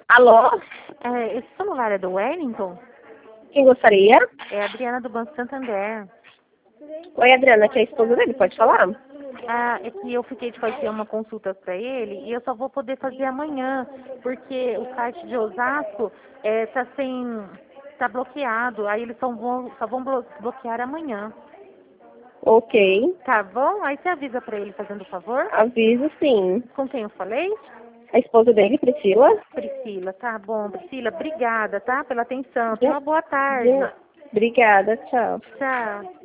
Alô? Esse celular é do Wellington? Quem gostaria? É a Adriana do Banco Santander. Oi, Adriana, que é a esposa dele, pode falar? É que eu fiquei de fazer uma consulta para ele e eu só vou poder fazer amanhã, porque o site de Osasco tá bloqueado, aí eles só vão bloquear amanhã. Ok, Tá bom? Aí você avisa para ele fazendo favor. aviso sim. Com quem eu falei? A esposa dele, Priscila? Priscila, tá bom. Priscila, obrigada, tá? Pela atenção. Tenha De, uma boa de, tarde. obrigada, tchau. Tchau.